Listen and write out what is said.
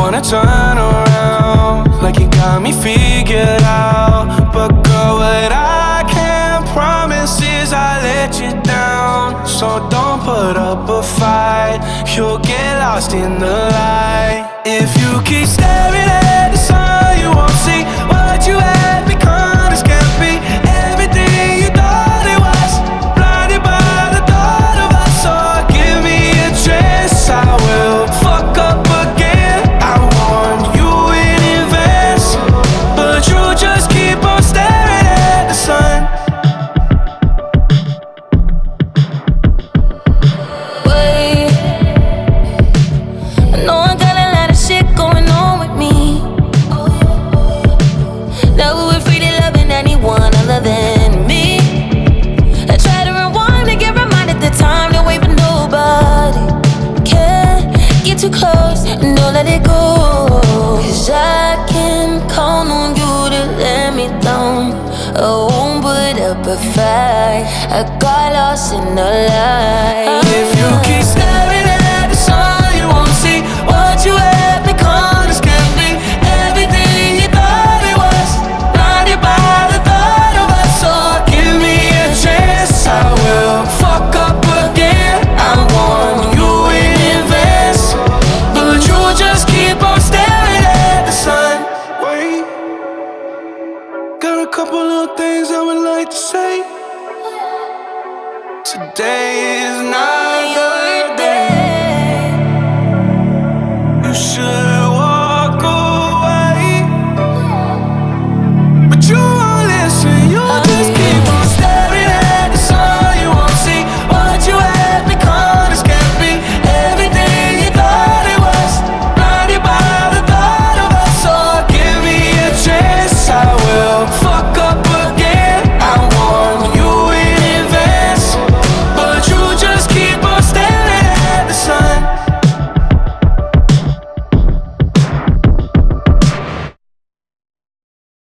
wanna turn around, like you got me figured out. But girl, what I can't promise is I let you down. So don't put up a fight, you'll get lost in the light. If you keep staring at the sun, you won't see what you have become. This can't be everything you thought it was. Blinded by the thought of us. So give me a chance, I will fuck up again. I warned you in advance, but you just keep on staring at the sun. Wait, I know I got a lot of shit going on with me. Now we're free to loving anyone other than me. I try to rewind to get reminded the time to wait for nobody. Can't get too close and don't let it go, 'cause I can count on you to let me down. I won't put up a fight, I got lost in the light. If you keep staring